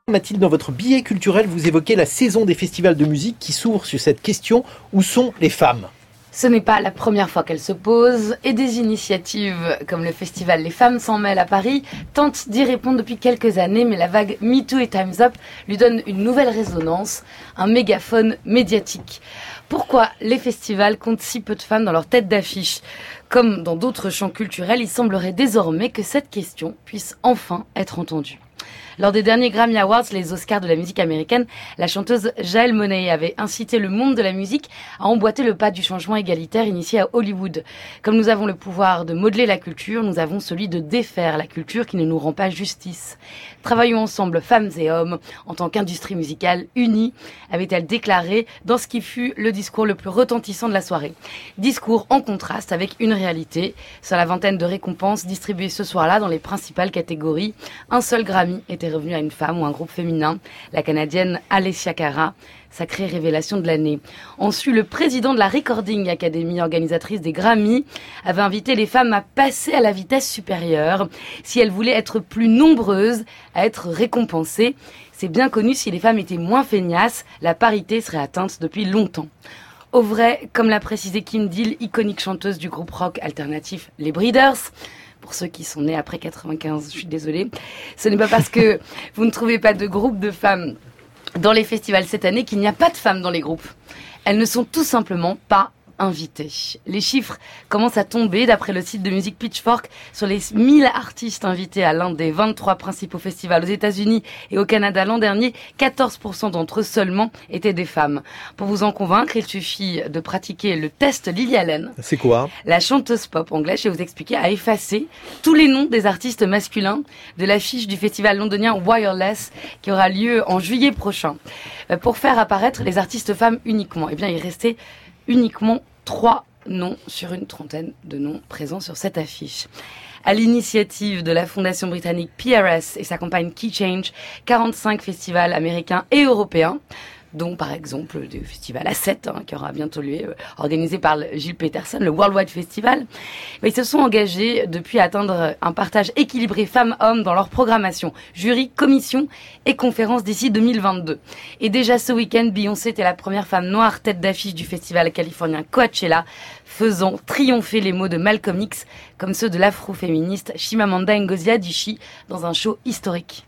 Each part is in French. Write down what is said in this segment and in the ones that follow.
Mathilde, dans votre billet culturel, vous évoquez la saison des festivals de musique qui s'ouvre sur cette question: où sont les femmes ? Ce n'est pas la première fois qu'elle se pose et des initiatives comme le festival Les Femmes s'en mêlent à Paris tentent d'y répondre depuis quelques années, mais la vague MeToo et Time's Up lui donne une nouvelle résonance, un mégaphone médiatique. Pourquoi les festivals comptent si peu de femmes dans leur tête d'affiche ? Comme dans d'autres champs culturels, il semblerait désormais que cette question puisse enfin être entendue. Lors des derniers Grammy Awards, les Oscars de la musique américaine, la chanteuse Janelle Monáe avait incité le monde de la musique à emboîter le pas du changement égalitaire initié à Hollywood. Comme nous avons le pouvoir de modeler la culture, nous avons celui de défaire la culture qui ne nous rend pas justice. Travaillons ensemble, femmes et hommes, en tant qu'industrie musicale unie, avait-elle déclaré dans ce qui fut le discours le plus retentissant de la soirée. Discours en contraste avec une réalité. Sur la vingtaine de récompenses distribuées ce soir-là dans les principales catégories, un seul Grammy était revenu à une femme ou un groupe féminin, la Canadienne Alessia Cara, sacrée révélation de l'année. Ensuite, le président de la Recording Academy, organisatrice des Grammy, avait invité les femmes à passer à la vitesse supérieure si elles voulaient être plus nombreuses à être récompensées. C'est bien connu, si les femmes étaient moins feignasses, la parité serait atteinte depuis longtemps. Au vrai, comme l'a précisé Kim Deal, iconique chanteuse du groupe rock alternatif Les Breeders, pour ceux qui sont nés après 95, je suis désolée, ce n'est pas parce que vous ne trouvez pas de groupe de femmes dans les festivals cette année qu'il n'y a pas de femmes dans les groupes. Elles ne sont tout simplement pas invitées. Les chiffres commencent à tomber d'après le site de musique Pitchfork. Sur les 1000 artistes invités à l'un des 23 principaux festivals aux États-Unis et au Canada l'an dernier, 14% d'entre eux seulement étaient des femmes. Pour vous en convaincre, il suffit de pratiquer le test Lily Allen. C'est quoi ? La chanteuse pop anglaise, je vais vous expliquer, a effacé tous les noms des artistes masculins de l'affiche du festival londonien Wireless qui aura lieu en juillet prochain. Pour faire apparaître les artistes femmes uniquement. Eh bien, il restait uniquement 3 noms sur une trentaine de noms présents sur cette affiche. À l'initiative de la fondation britannique PRS et sa campagne Key Change, 45 festivals américains et européens, dont par exemple le festival A7, qui aura bientôt lieu, organisé par Gilles Peterson, le Worldwide Festival. Ils se sont engagés depuis à atteindre un partage équilibré femmes-hommes dans leur programmation, jury, commission et conférences d'ici 2022. Et déjà ce week-end, Beyoncé était la première femme noire tête d'affiche du festival californien Coachella, faisant triompher les mots de Malcolm X comme ceux de l'afro-féministe Chimamanda Ngozi Adichie dans un show historique.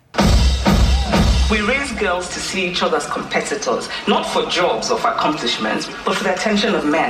We raise girls to see each other as competitors, not for jobs or for accomplishments, but for the attention of men.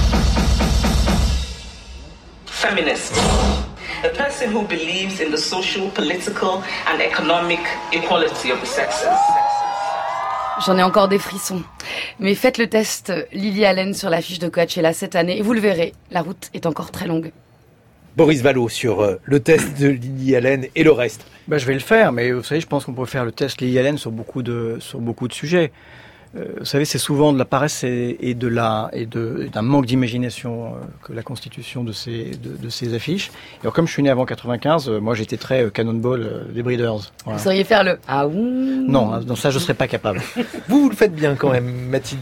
Feminist. A person who believes in the social, political and economic equality of the sexes. J'en ai encore des frissons. Mais faites le test Lily Allen sur l'affiche de Coachella cette année et vous le verrez, la route est encore très longue. Boris Vallaud sur le test de Lily Allen et le reste. Je vais le faire, mais vous savez, je pense qu'on peut faire le test Lily Allen sur beaucoup de sujets. Vous savez, c'est souvent de la paresse et d'un manque d'imagination que la constitution de ces affiches. Et alors, comme je suis né avant 95, moi j'étais très Cannonball des Breeders. Voilà. Vous sauriez faire le « Ah ouh » Non, ça je serais pas capable. Vous le faites bien quand même, Mathilde.